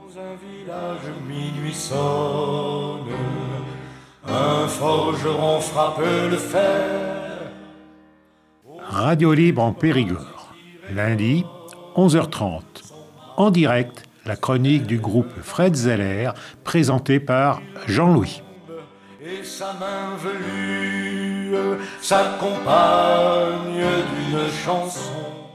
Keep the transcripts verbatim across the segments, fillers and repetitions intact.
Dans un village, minuit sonne, un forgeron frappe le fer. Radio Libre en Périgord, lundi, onze heures trente. En direct, la chronique du groupe Fred Zeller, présentée par Jean-Louis. Et sa main velue s'accompagne d'une chanson.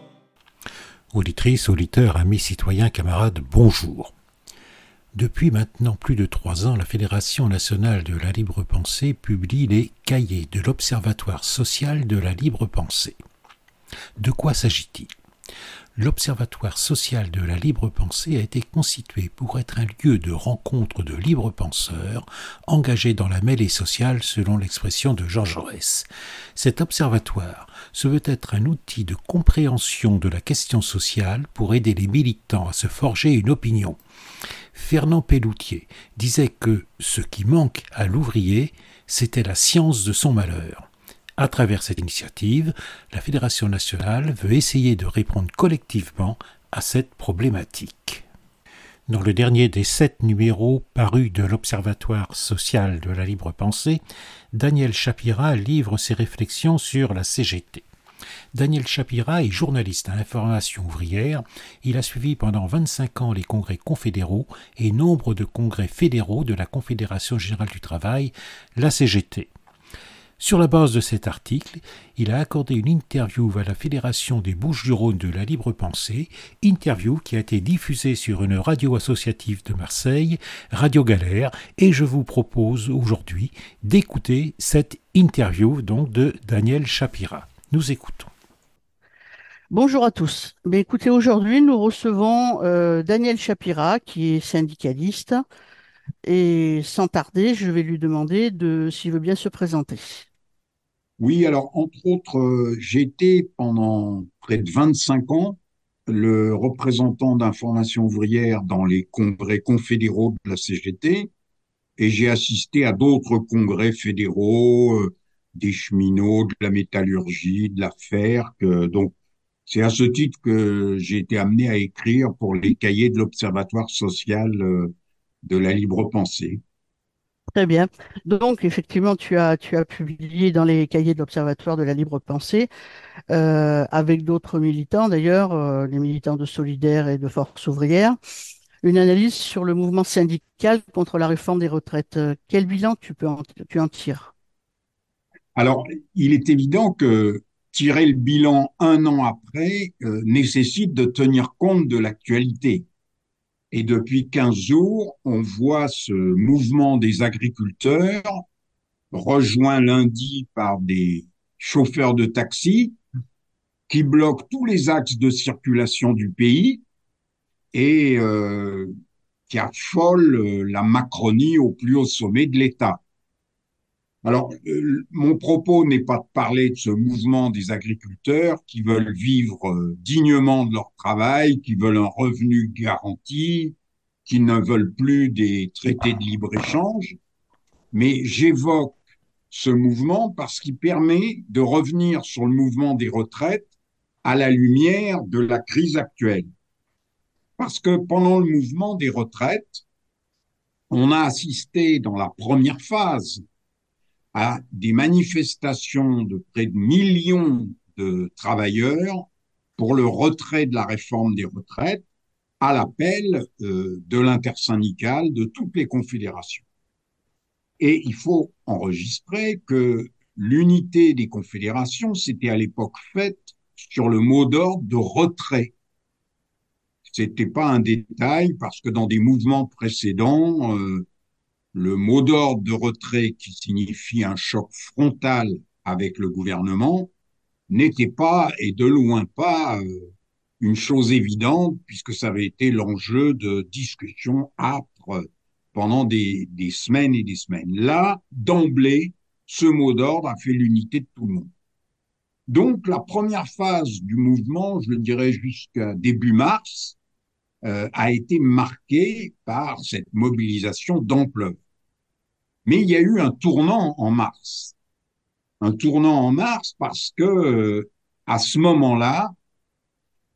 Auditrices, auditeurs, amis, citoyens, camarades, bonjour. Depuis maintenant plus de trois ans, la Fédération nationale de la libre pensée publie les cahiers de l'Observatoire social de la libre pensée. De quoi s'agit-il ? L'Observatoire social de la libre pensée a été constitué pour être un lieu de rencontre de libres penseurs engagés dans la mêlée sociale selon l'expression de Jean Jaurès. Cet observatoire se veut être un outil de compréhension de la question sociale pour aider les militants à se forger une opinion. Fernand Pelloutier disait que ce qui manque à l'ouvrier, c'était la science de son malheur. À travers cette initiative, la Fédération nationale veut essayer de répondre collectivement à cette problématique. Dans le dernier des sept numéros parus de l'Observatoire social de la libre pensée, Daniel Chapira livre ses réflexions sur la C G T. Daniel Chapira est journaliste à l'information ouvrière. Il a suivi pendant vingt-cinq ans les congrès confédéraux et nombre de congrès fédéraux de la Confédération générale du travail, la C G T. Sur la base de cet article, il a accordé une interview à la Fédération des Bouches-du-Rhône de la libre pensée, interview qui a été diffusée sur une radio associative de Marseille, Radio Galère, et je vous propose aujourd'hui d'écouter cette interview donc de Daniel Chapira. Nous écoutons. Bonjour à tous. Mais écoutez, aujourd'hui, nous recevons euh, Daniel Chapira, qui est syndicaliste, et sans tarder, je vais lui demander de s'il veut bien se présenter. Oui, alors entre autres, euh, j'ai été pendant près de vingt-cinq ans le représentant d'information ouvrière dans les congrès confédéraux de la C G T et j'ai assisté à d'autres congrès fédéraux, euh, des cheminots, de la métallurgie, de la F E R C. Donc, c'est à ce titre que j'ai été amené à écrire pour les cahiers de l'Observatoire social euh, de la libre pensée. Très bien. Donc, effectivement, tu as, tu as publié dans les cahiers de l'Observatoire de la libre pensée, euh, avec d'autres militants d'ailleurs, euh, les militants de Solidaire et de Force ouvrière, une analyse sur le mouvement syndical contre la réforme des retraites. Euh, Quel bilan tu peux en, tu en tires? Alors, il est évident que tirer le bilan un an après euh, nécessite de tenir compte de l'actualité. Et depuis quinze jours, on voit ce mouvement des agriculteurs rejoint lundi par des chauffeurs de taxi qui bloquent tous les axes de circulation du pays et euh, qui affolent la Macronie au plus haut sommet de l'État. Alors, euh, mon propos n'est pas de parler de ce mouvement des agriculteurs qui veulent vivre euh, dignement de leur travail, qui veulent un revenu garanti, qui ne veulent plus des traités de libre-échange, mais j'évoque ce mouvement parce qu'il permet de revenir sur le mouvement des retraites à la lumière de la crise actuelle. Parce que pendant le mouvement des retraites, on a assisté dans la première phase à des manifestations de près de millions de travailleurs pour le retrait de la réforme des retraites à l'appel euh, de l'intersyndicale de toutes les confédérations. Et il faut enregistrer que l'unité des confédérations s'était à l'époque faite sur le mot d'ordre de retrait. C'était pas un détail parce que dans des mouvements précédents, euh, le mot d'ordre de retrait qui signifie un choc frontal avec le gouvernement n'était pas et de loin pas euh, une chose évidente puisque ça avait été l'enjeu de discussions âpres pendant des, des semaines et des semaines. Là, d'emblée, ce mot d'ordre a fait l'unité de tout le monde. Donc, la première phase du mouvement, je dirais jusqu'à début mars, euh, a été marquée par cette mobilisation d'ampleur. Mais il y a eu un tournant en mars. Un tournant en mars parce que, euh, à ce moment-là, euh,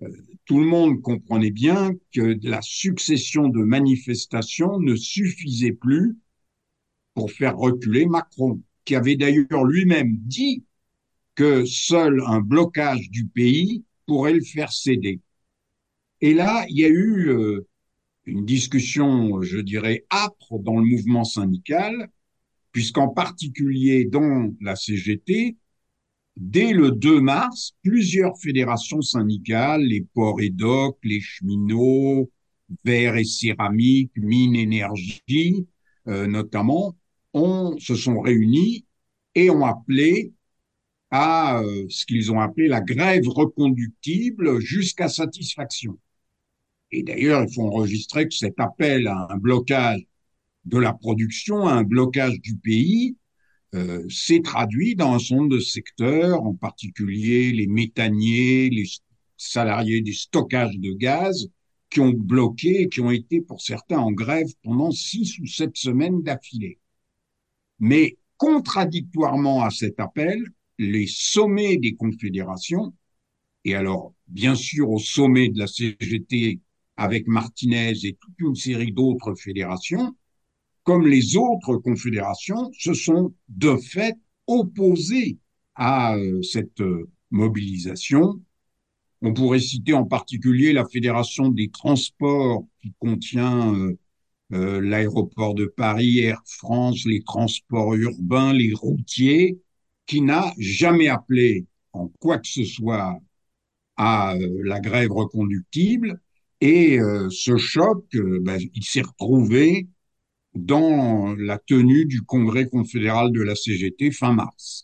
tout le monde comprenait bien que la succession de manifestations ne suffisait plus pour faire reculer Macron, qui avait d'ailleurs lui-même dit que seul un blocage du pays pourrait le faire céder. Et là, il y a eu euh, une discussion, je dirais, âpre dans le mouvement syndical, puisqu'en particulier dans la C G T, dès le deux mars, plusieurs fédérations syndicales, les ports et docks, les cheminots, verre et céramique, mines, énergie, euh, notamment, ont, se sont réunis et ont appelé à euh, ce qu'ils ont appelé la grève reconductible jusqu'à satisfaction. Et d'ailleurs, il faut enregistrer que cet appel à un blocage de la production, à un blocage du pays, euh, s'est traduit dans un certain nombre de secteurs, en particulier les méthaniers, les salariés des stockages de gaz, qui ont bloqué et qui ont été pour certains en grève pendant six ou sept semaines d'affilée. Mais contradictoirement à cet appel, les sommets des confédérations, et alors bien sûr au sommet de la C G T avec Martinez et toute une série d'autres fédérations, comme les autres confédérations, se sont de fait opposées à euh, cette euh, mobilisation. On pourrait citer en particulier la Fédération des transports qui contient euh, euh, l'aéroport de Paris, Air France, les transports urbains, les routiers, qui n'a jamais appelé en quoi que ce soit à euh, la grève reconductible. Et euh, ce choc, euh, ben, il s'est retrouvé dans la tenue du congrès confédéral de la C G T fin mars.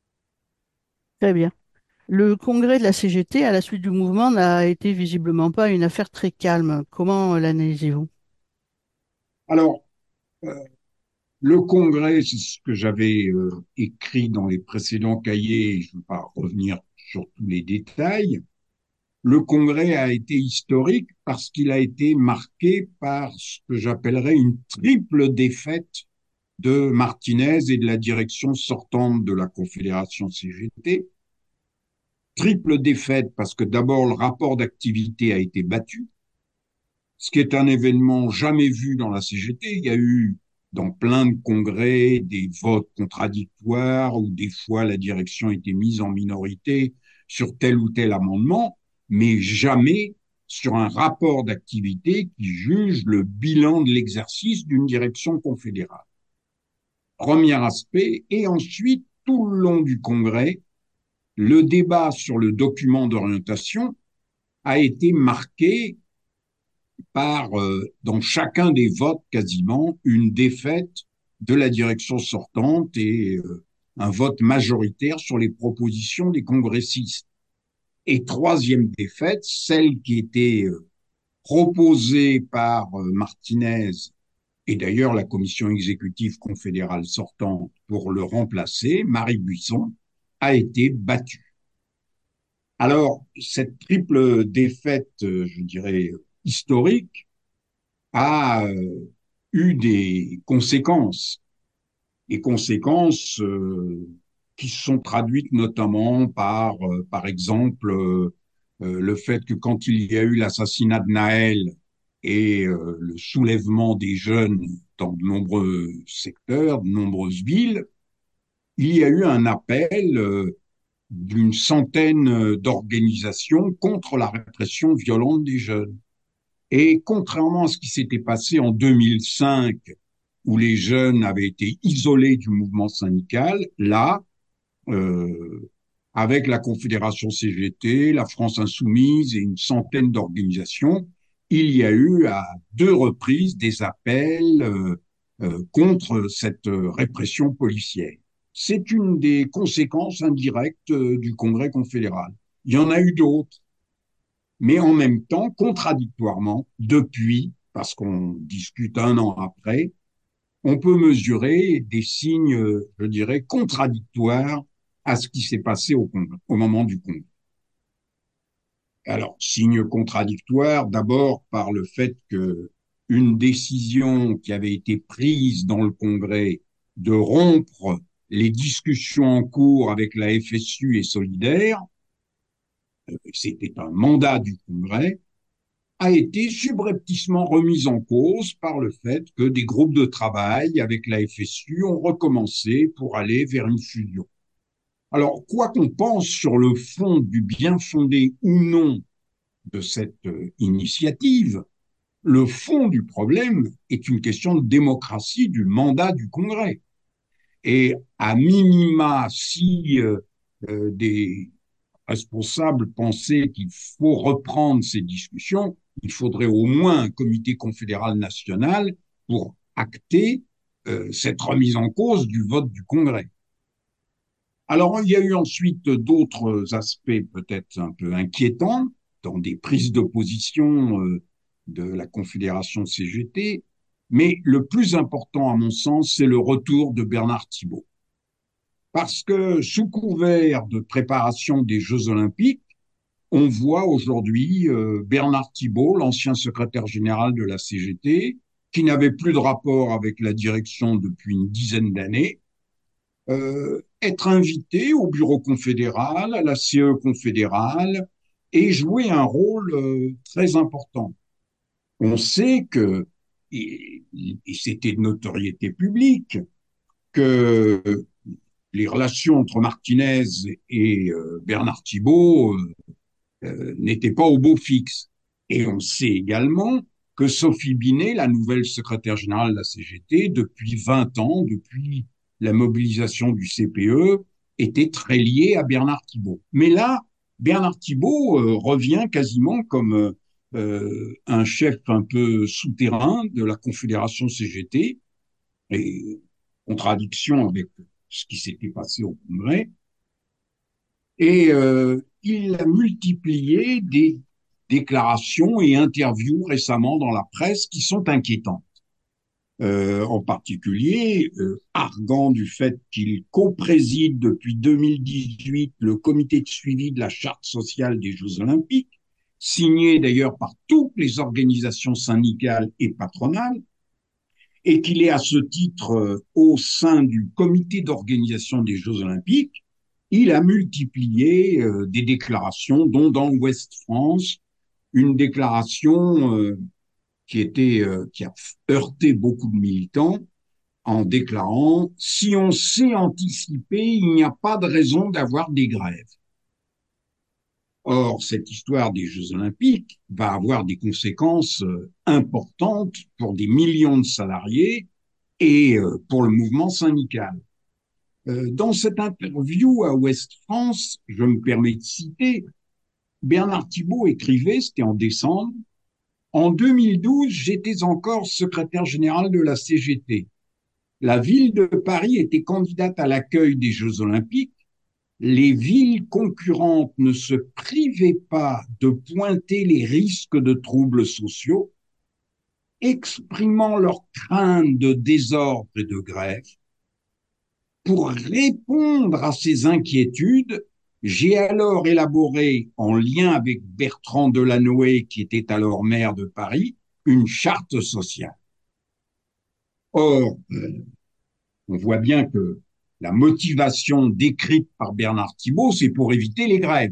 Très bien. Le congrès de la C G T, à la suite du mouvement, n'a été visiblement pas une affaire très calme. Comment l'analysez-vous? Alors, euh, le congrès, c'est ce que j'avais euh, écrit dans les précédents cahiers, je ne vais pas revenir sur tous les détails. Le congrès a été historique parce qu'il a été marqué par ce que j'appellerais une triple défaite de Martinez et de la direction sortante de la Confédération C G T. Triple défaite parce que d'abord le rapport d'activité a été battu, ce qui est un événement jamais vu dans la C G T. Il y a eu dans plein de congrès des votes contradictoires où des fois la direction était mise en minorité sur tel ou tel amendement, mais jamais sur un rapport d'activité qui juge le bilan de l'exercice d'une direction confédérale. Premier aspect. Et ensuite, tout le long du congrès, le débat sur le document d'orientation a été marqué par, euh, dans chacun des votes quasiment, une défaite de la direction sortante et euh, un vote majoritaire sur les propositions des congressistes. Et troisième défaite, celle qui était euh, proposée par euh, Martinez et d'ailleurs la commission exécutive confédérale sortante pour le remplacer, Marie Buisson, a été battue. Alors, cette triple défaite, euh, je dirais, historique, a euh, eu des conséquences, des conséquences euh, qui se sont traduites notamment par, euh, par exemple, euh, euh, le fait que quand il y a eu l'assassinat de Naël et euh, le soulèvement des jeunes dans de nombreux secteurs, de nombreuses villes, il y a eu un appel euh, d'une centaine d'organisations contre la répression violente des jeunes. Et contrairement à ce qui s'était passé en deux mille cinq, où les jeunes avaient été isolés du mouvement syndical, là, euh, avec la Confédération C G T, la France Insoumise et une centaine d'organisations, il y a eu à deux reprises des appels euh, euh, contre cette répression policière. C'est une des conséquences indirectes euh, du Congrès confédéral. Il y en a eu d'autres, mais en même temps, contradictoirement, depuis, parce qu'on discute un an après, on peut mesurer des signes, je dirais, contradictoires à ce qui s'est passé au, congrès, au moment du congrès. Alors, signes contradictoires, d'abord par le fait que une décision qui avait été prise dans le congrès de rompre les discussions en cours avec la F S U et Solidaire c'était un mandat du Congrès, a été subrepticement remise en cause par le fait que des groupes de travail avec la F S U ont recommencé pour aller vers une fusion. Alors, quoi qu'on pense sur le fond du bien fondé ou non de cette euh, initiative, le fond du problème est une question de démocratie du mandat du Congrès. Et à minima, si euh, euh, des responsables pensaient qu'il faut reprendre ces discussions, il faudrait au moins un comité confédéral national pour acter euh, cette remise en cause du vote du Congrès. Alors, il y a eu ensuite d'autres aspects peut-être un peu inquiétants dans des prises de position euh, de la Confédération C G T, mais le plus important à mon sens, c'est le retour de Bernard Thibault. Parce que sous couvert de préparation des Jeux Olympiques, on voit aujourd'hui euh, Bernard Thibault, l'ancien secrétaire général de la C G T, qui n'avait plus de rapport avec la direction depuis une dizaine d'années, euh, être invité au bureau confédéral, à la C E confédérale, et jouer un rôle euh, très important. On sait que, et, et c'était de notoriété publique, que les relations entre Martinez et euh, Bernard Thibault euh, euh, n'étaient pas au beau fixe. Et on sait également que Sophie Binet, la nouvelle secrétaire générale de la C G T, depuis vingt ans, depuis la mobilisation du C P E, était très liée à Bernard Thibault. Mais là, Bernard Thibault euh, revient quasiment comme euh, un chef un peu souterrain de la Confédération C G T, et contradiction avec ce qui s'était passé au Congrès. Et euh, il a multiplié des déclarations et interviews récemment dans la presse qui sont inquiétantes. Euh, en particulier, euh, arguant du fait qu'il co-préside depuis deux mille dix-huit le comité de suivi de la charte sociale des Jeux Olympiques, signé d'ailleurs par toutes les organisations syndicales et patronales, et qu'il est à ce titre euh, au sein du comité d'organisation des Jeux Olympiques. Il a multiplié euh, des déclarations, dont dans l'Ouest France, une déclaration euh, qui, était, euh, qui a heurté beaucoup de militants en déclarant « Si on sait anticiper, il n'y a pas de raison d'avoir des grèves ». Or, cette histoire des Jeux Olympiques va avoir des conséquences euh, importantes pour des millions de salariés et euh, pour le mouvement syndical. Euh, dans cette interview à Ouest France, je me permets de citer, Bernard Thibault écrivait, c'était en décembre, « En deux mille douze, j'étais encore secrétaire général de la C G T. La ville de Paris était candidate à l'accueil des Jeux Olympiques. Les villes concurrentes ne se privaient pas de pointer les risques de troubles sociaux, exprimant leur crainte de désordre et de grève. Pour répondre à ces inquiétudes, j'ai alors élaboré, en lien avec Bertrand Delanoë, qui était alors maire de Paris, une charte sociale. » Or, euh, on voit bien que la motivation décrite par Bernard Thibault, c'est pour éviter les grèves.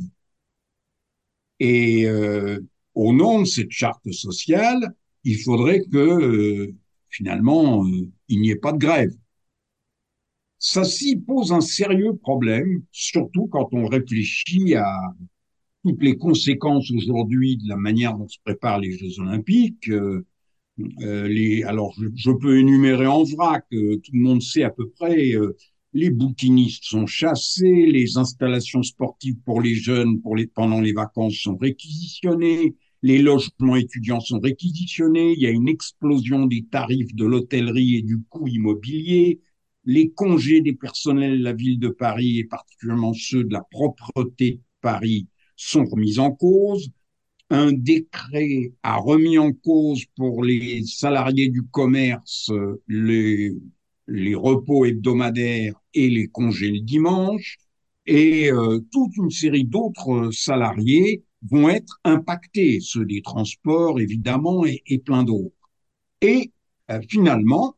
Et euh, au nom de cette charte sociale, il faudrait que, euh, finalement, euh, il n'y ait pas de grève. Ça s'y pose un sérieux problème, surtout quand on réfléchit à toutes les conséquences aujourd'hui de la manière dont se préparent les Jeux Olympiques. Euh, euh, les, alors, je, je peux énumérer en vrac, euh, tout le monde sait à peu près, euh, les bouquinistes sont chassés, les installations sportives pour les jeunes pour les, pendant les vacances sont réquisitionnées, les logements étudiants sont réquisitionnés, il y a une explosion des tarifs de l'hôtellerie et du coût immobilier, les congés des personnels de la ville de Paris et particulièrement ceux de la propreté de Paris sont remis en cause. Un décret a remis en cause pour les salariés du commerce les, les repos hebdomadaires et les congés le dimanche, et euh, toute une série d'autres salariés vont être impactés, ceux des transports évidemment et, et plein d'autres. Et euh, finalement,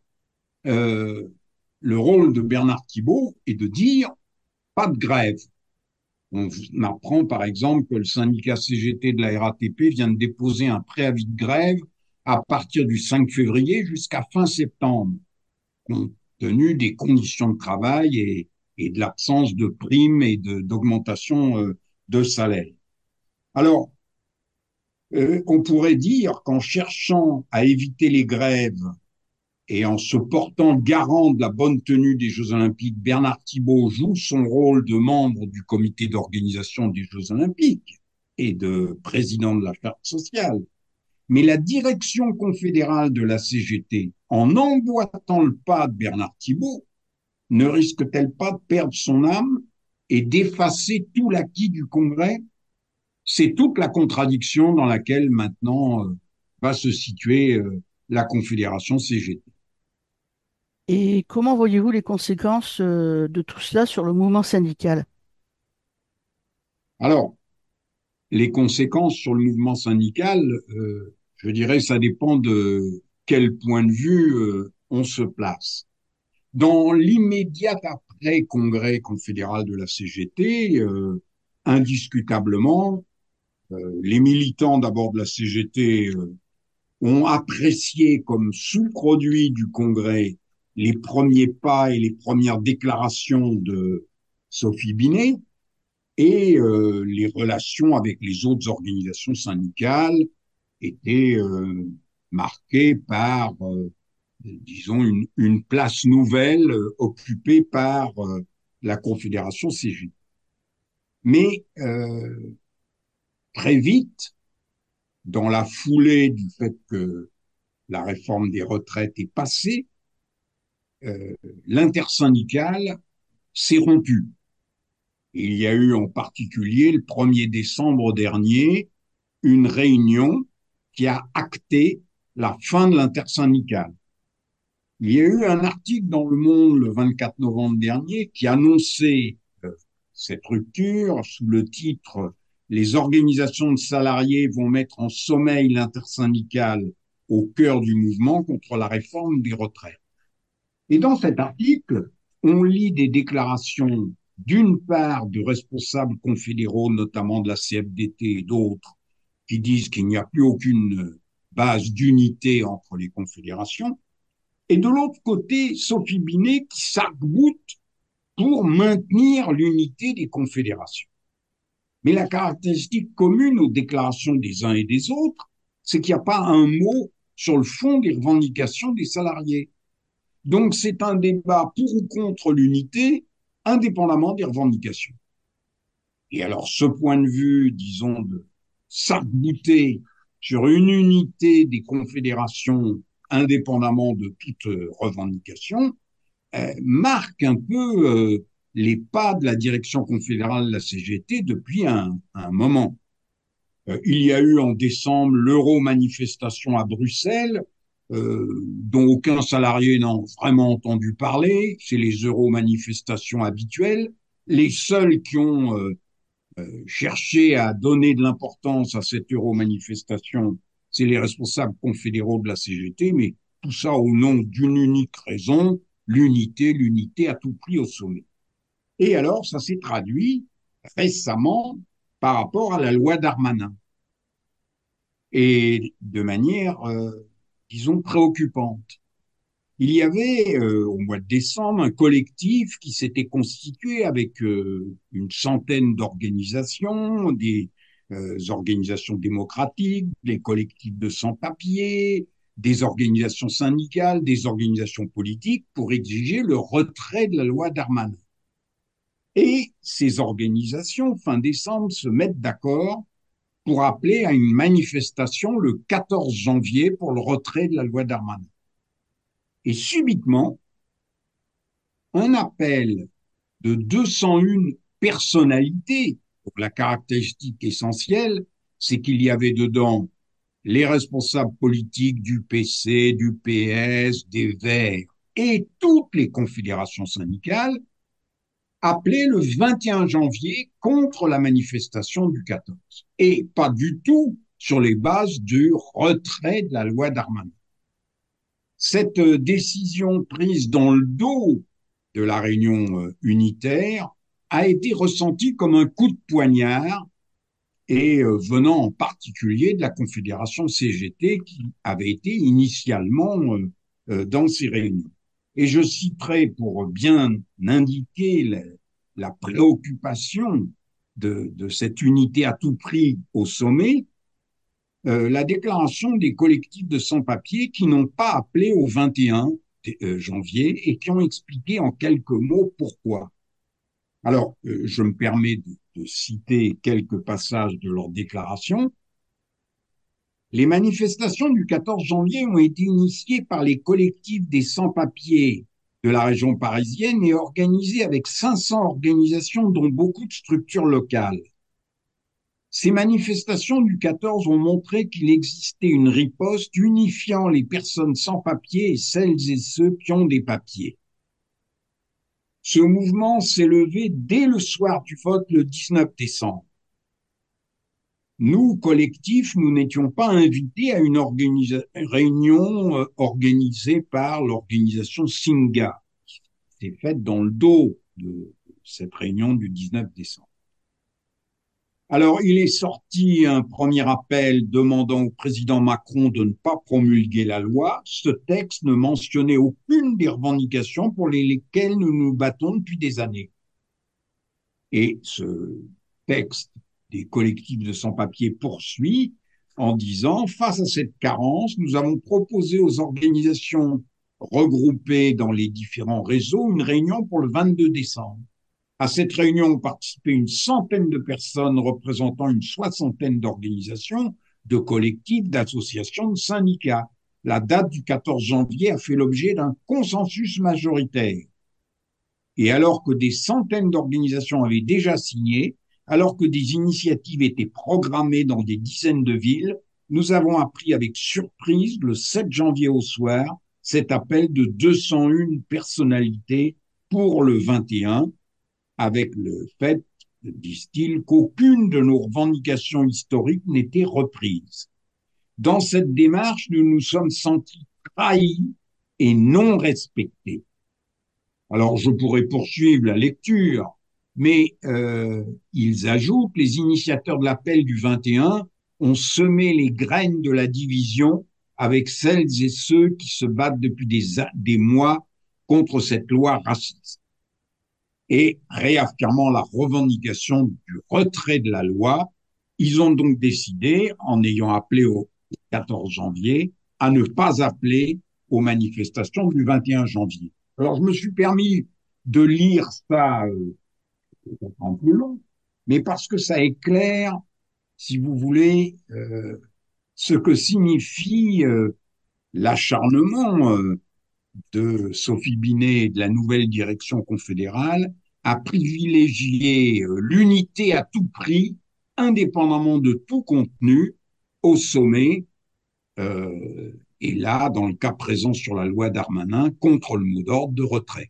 euh, le rôle de Bernard Thibault est de dire pas de grève. On apprend par exemple que le syndicat C G T de la R A T P vient de déposer un préavis de grève à partir du cinq février jusqu'à fin septembre, compte tenu des conditions de travail et, et de l'absence de primes et de, d'augmentation euh, de salaire. Alors, euh, on pourrait dire qu'en cherchant à éviter les grèves et en se portant garant de la bonne tenue des Jeux Olympiques, Bernard Thibault joue son rôle de membre du comité d'organisation des Jeux Olympiques et de président de la charte sociale. Mais la direction confédérale de la C G T, en emboîtant le pas de Bernard Thibault, ne risque-t-elle pas de perdre son âme et d'effacer tout l'acquis du Congrès? C'est toute la contradiction dans laquelle maintenant euh, va se situer euh, la Confédération C G T. Et comment voyez-vous les conséquences euh, de tout cela sur le mouvement syndical? Alors, les conséquences sur le mouvement syndical, euh, je dirais, ça dépend de quel point de vue euh, on se place. Dans l'immédiat après-congrès confédéral de la C G T, euh, indiscutablement, euh, les militants d'abord de la C G T euh, ont apprécié comme sous-produit du congrès les premiers pas et les premières déclarations de Sophie Binet, et euh, les relations avec les autres organisations syndicales étaient euh, marquées par, euh, disons, une, une place nouvelle euh, occupée par euh, la Confédération C G T. Mais euh, très vite, dans la foulée du fait que la réforme des retraites est passée, euh, l'intersyndicale s'est rompue. Il y a eu en particulier le premier décembre dernier une réunion qui a acté la fin de l'intersyndicale. Il y a eu un article dans Le Monde le vingt-quatre novembre dernier qui annonçait euh, cette rupture sous le titre Les organisations de salariés vont mettre en sommeil l'intersyndicale au cœur du mouvement contre la réforme des retraites. Et dans cet article, on lit des déclarations d'une part de responsables confédéraux, notamment de la C F D T et d'autres, qui disent qu'il n'y a plus aucune base d'unité entre les confédérations, et de l'autre côté, Sophie Binet qui s'arc-boute pour maintenir l'unité des confédérations. Mais la caractéristique commune aux déclarations des uns et des autres, c'est qu'il n'y a pas un mot sur le fond des revendications des salariés. Donc c'est un débat pour ou contre l'unité, indépendamment des revendications. Et alors ce point de vue, disons, de s'arc-bouter sur une unité des confédérations indépendamment de toute revendication, euh, marque un peu euh, les pas de la direction confédérale de la C G T depuis un, un moment. Euh, il y a eu en décembre l'euro-manifestation à Bruxelles, euh, dont aucun salarié n'a vraiment entendu parler. C'est les euro-manifestations habituelles. Les seuls qui ont euh, euh, cherché à donner de l'importance à cette euro-manifestation, c'est les responsables confédéraux de la C G T, mais tout ça au nom d'une unique raison, l'unité, l'unité à tout prix au sommet. Et alors, ça s'est traduit récemment par rapport à la loi Darmanin, et de manière, euh, disons, préoccupante. Il y avait euh, au mois de décembre un collectif qui s'était constitué avec euh, une centaine d'organisations, des euh, organisations démocratiques, des collectifs de sans-papiers, des organisations syndicales, des organisations politiques pour exiger le retrait de la loi Darmanin. Et ces organisations, fin décembre, se mettent d'accord pour appeler à une manifestation le quatorze janvier pour le retrait de la loi Darmanin. Et subitement, un appel de deux cent un personnalités, la caractéristique essentielle, c'est qu'il y avait dedans les responsables politiques du P C, du P S, des Verts et toutes les confédérations syndicales, appelé le vingt et un janvier contre la manifestation du quatorze. Et pas du tout sur les bases du retrait de la loi Darmanin. Cette décision prise dans le dos de la réunion unitaire a été ressenti comme un coup de poignard et euh, venant en particulier de la Confédération C G T qui avait été initialement euh, euh, dans ces réunions. Et je citerai pour bien indiquer la, la préoccupation de, de cette unité à tout prix au sommet, euh, la déclaration des collectifs de sans-papiers qui n'ont pas appelé au vingt et un janvier et qui ont expliqué en quelques mots pourquoi. Alors, euh, je me permets de, de citer quelques passages de leur déclaration. Les manifestations du quatorze janvier ont été initiées par les collectifs des sans-papiers de la région parisienne et organisées avec cinq cents organisations, dont beaucoup de structures locales. Ces manifestations du quatorze ont montré qu'il existait une riposte unifiant les personnes sans papiers et celles et ceux qui ont des papiers. Ce mouvement s'est levé dès le soir du vote le dix-neuf décembre. Nous, collectifs, nous n'étions pas invités à une réunion euh, organisée par l'organisation Singa. C'est faite dans le dos de cette réunion du dix-neuf décembre. Alors, il est sorti un premier appel demandant au président Macron de ne pas promulguer la loi. Ce texte ne mentionnait aucune des revendications pour lesquelles nous nous battons depuis des années. Et ce texte des collectifs de sans-papiers poursuit en disant, face à cette carence, nous avons proposé aux organisations regroupées dans les différents réseaux une réunion pour le vingt-deux décembre. À cette réunion ont participé une centaine de personnes représentant une soixantaine d'organisations, de collectifs, d'associations, de syndicats. La date du quatorze janvier a fait l'objet d'un consensus majoritaire. Et alors que des centaines d'organisations avaient déjà signé, alors que des initiatives étaient programmées dans des dizaines de villes, nous avons appris avec surprise, le sept janvier au soir, cet appel de deux cent un personnalités pour le vingt et un, avec le fait, disent-ils, qu'aucune de nos revendications historiques n'était reprise. Dans cette démarche, nous nous sommes sentis trahis et non respectés. Alors, je pourrais poursuivre la lecture, mais euh, ils ajoutent, les initiateurs de l'appel du vingt et un ont semé les graines de la division avec celles et ceux qui se battent depuis des, des mois contre cette loi raciste. Et réaffirmant la revendication du retrait de la loi, ils ont donc décidé, en ayant appelé au quatorze janvier, à ne pas appeler aux manifestations du vingt et un janvier. Alors, je me suis permis de lire ça euh, en plus long, mais parce que ça éclaire, si vous voulez, euh, ce que signifie euh, l'acharnement euh, de Sophie Binet et de la nouvelle direction confédérale à privilégier euh, l'unité à tout prix, indépendamment de tout contenu, au sommet, euh, et là, dans le cas présent sur la loi Darmanin, contre le mot d'ordre de retrait.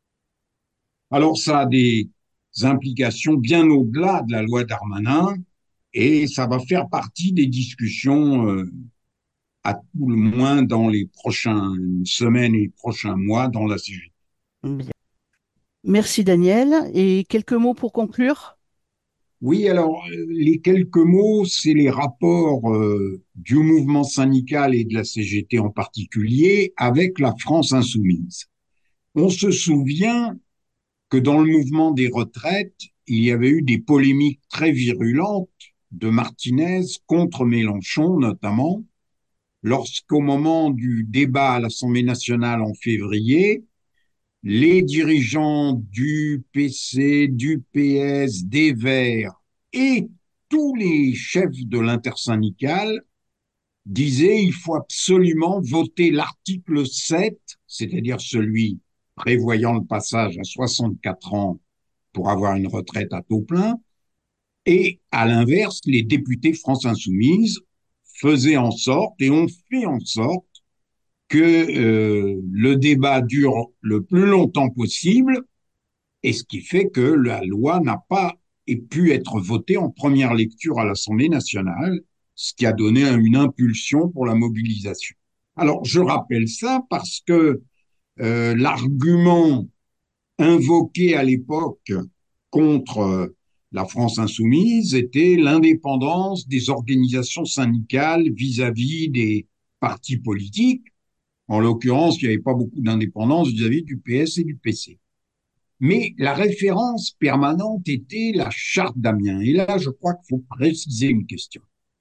Alors, ça a des implications bien au-delà de la loi Darmanin, et ça va faire partie des discussions, euh, à tout le moins dans les prochaines semaines et les prochains mois dans la C G T. Bien. Merci Daniel. Et quelques mots pour conclure? Oui, alors les quelques mots, c'est les rapports euh, du mouvement syndical et de la C G T en particulier avec la France insoumise. On se souvient que dans le mouvement des retraites, il y avait eu des polémiques très virulentes de Martinez contre Mélenchon notamment, lorsqu'au moment du débat à l'Assemblée nationale en février, les dirigeants du P C, du P S, des Verts et tous les chefs de l'intersyndicale disaient il faut absolument voter l'article sept, c'est-à-dire celui prévoyant le passage à soixante-quatre ans pour avoir une retraite à taux plein, et à l'inverse, les députés France Insoumise faisaient en sorte et ont fait en sorte que euh, le débat dure le plus longtemps possible, et ce qui fait que la loi n'a pas pu être votée en première lecture à l'Assemblée nationale, ce qui a donné une impulsion pour la mobilisation. Alors, je rappelle ça parce que euh, l'argument invoqué à l'époque contre euh, la France insoumise était l'indépendance des organisations syndicales vis-à-vis des partis politiques. En l'occurrence, il n'y avait pas beaucoup d'indépendance vis-à-vis du P S et du P C. Mais la référence permanente était la charte d'Amiens. Et là, je crois qu'il faut préciser une question.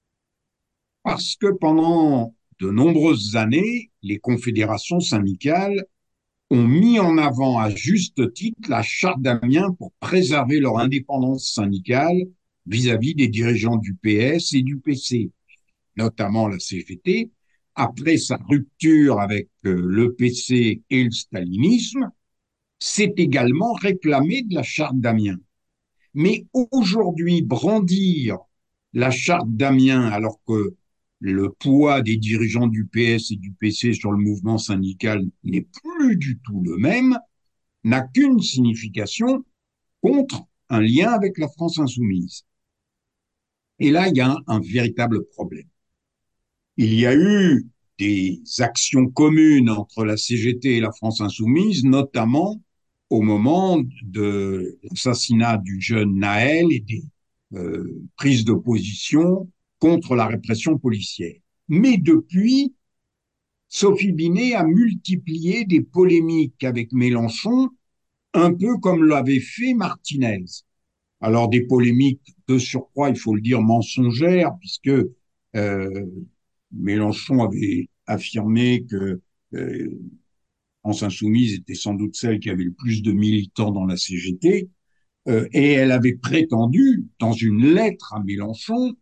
Parce que pendant de nombreuses années, les confédérations syndicales ont mis en avant à juste titre la charte d'Amiens pour préserver leur indépendance syndicale vis-à-vis des dirigeants du P S et du P C, notamment la C G T, après sa rupture avec le P C et le stalinisme, s'est également réclamé de la charte d'Amiens. Mais aujourd'hui, brandir la charte d'Amiens alors que le poids des dirigeants du P S et du P C sur le mouvement syndical n'est plus du tout le même, n'a qu'une signification contre un lien avec la France insoumise. Et là, il y a un, un véritable problème. Il y a eu des actions communes entre la C G T et la France insoumise, notamment au moment de l'assassinat du jeune Naël et des euh, prises de position contre la répression policière. Mais depuis, Sophie Binet a multiplié des polémiques avec Mélenchon, un peu comme l'avait fait Martinez. Alors des polémiques de surcroît, il faut le dire, mensongères, puisque euh, Mélenchon avait affirmé que euh, France Insoumise était sans doute celle qui avait le plus de militants dans la C G T, euh, et elle avait prétendu, dans une lettre à Mélenchon,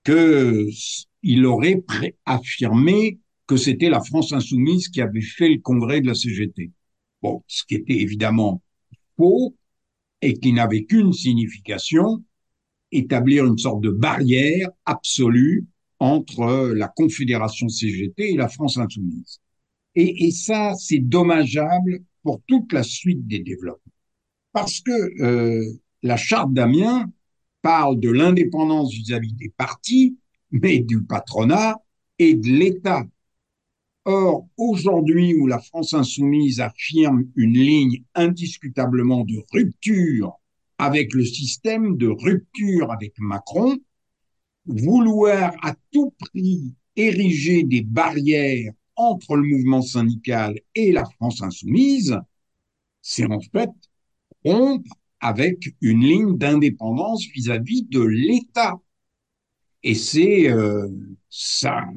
qu'il aurait affirmé que c'était la France Insoumise qui avait fait le congrès de la C G T. Bon, ce qui était évidemment faux et qui n'avait qu'une signification, établir une sorte de barrière absolue entre la Confédération C G T et la France Insoumise. Et, et ça, c'est dommageable pour toute la suite des développements. Parce que euh, la charte d'Amiens parle de l'indépendance vis-à-vis des partis, mais du patronat et de l'État. Or, aujourd'hui où la France insoumise affirme une ligne indiscutablement de rupture avec le système, de rupture avec Macron, vouloir à tout prix ériger des barrières entre le mouvement syndical et la France insoumise, c'est en fait rompre avec une ligne d'indépendance vis-à-vis de l'État. Et c'est euh, ça,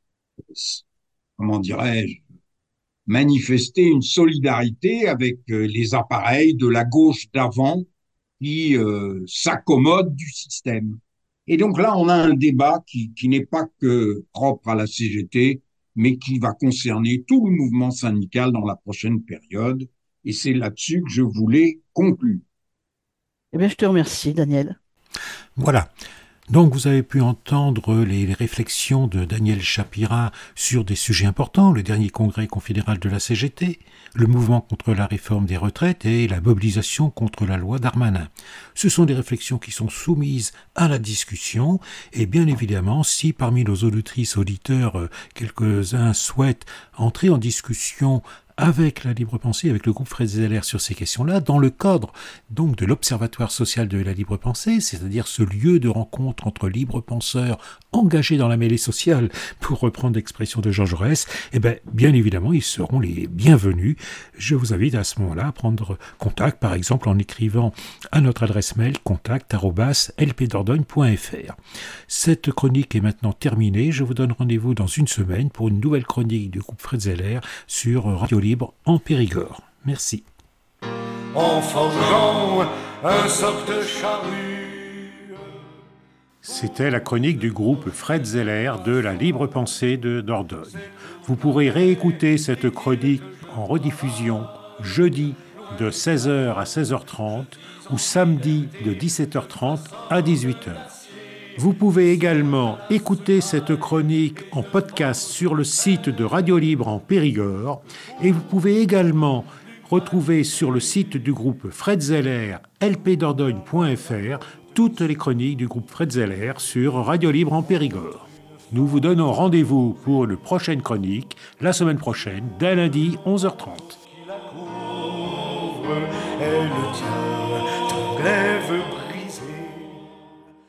comment dirais-je, manifester une solidarité avec euh, les appareils de la gauche d'avant qui euh, s'accommodent du système. Et donc là, on a un débat qui, qui n'est pas que propre à la C G T, mais qui va concerner tout le mouvement syndical dans la prochaine période. Et c'est là-dessus que je voulais conclure. Eh bien, je te remercie, Daniel. Voilà. Donc vous avez pu entendre les, les réflexions de Daniel Chapira sur des sujets importants, le dernier congrès confédéral de la C G T, le mouvement contre la réforme des retraites et la mobilisation contre la loi Darmanin. Ce sont des réflexions qui sont soumises à la discussion et bien évidemment, si parmi nos auditrices, auditeurs, quelques-uns souhaitent entrer en discussion avec la Libre Pensée, avec le groupe Fred Zeller sur ces questions-là, dans le cadre donc de l'Observatoire social de la Libre Pensée, c'est-à-dire ce lieu de rencontre entre libres penseurs engagés dans la mêlée sociale, pour reprendre l'expression de Jean Jaurès, eh bien, bien évidemment, ils seront les bienvenus. Je vous invite à ce moment-là à prendre contact, par exemple en écrivant à notre adresse mail contact arobase l p dordogne point f r. Cette chronique est maintenant terminée. Je vous donne rendez-vous dans une semaine pour une nouvelle chronique du groupe Fred Zeller sur Radio Libre en Périgord. Merci. En forgeant un soc de charrue. C'était la chronique du groupe Fred Zeller de la Libre Pensée de Dordogne. Vous pourrez réécouter cette chronique en rediffusion jeudi de seize heures à seize heures trente ou samedi de dix-sept heures trente à dix-huit heures. Vous pouvez également écouter cette chronique en podcast sur le site de Radio Libre en Périgord et vous pouvez également retrouver sur le site du groupe Fred Zeller l p dordogne point f r toutes les chroniques du groupe Fred Zeller sur Radio Libre en Périgord. Nous vous donnons rendez-vous pour une prochaine chronique la semaine prochaine, dès lundi onze heures trente. Qui la couvre, elle tient rêve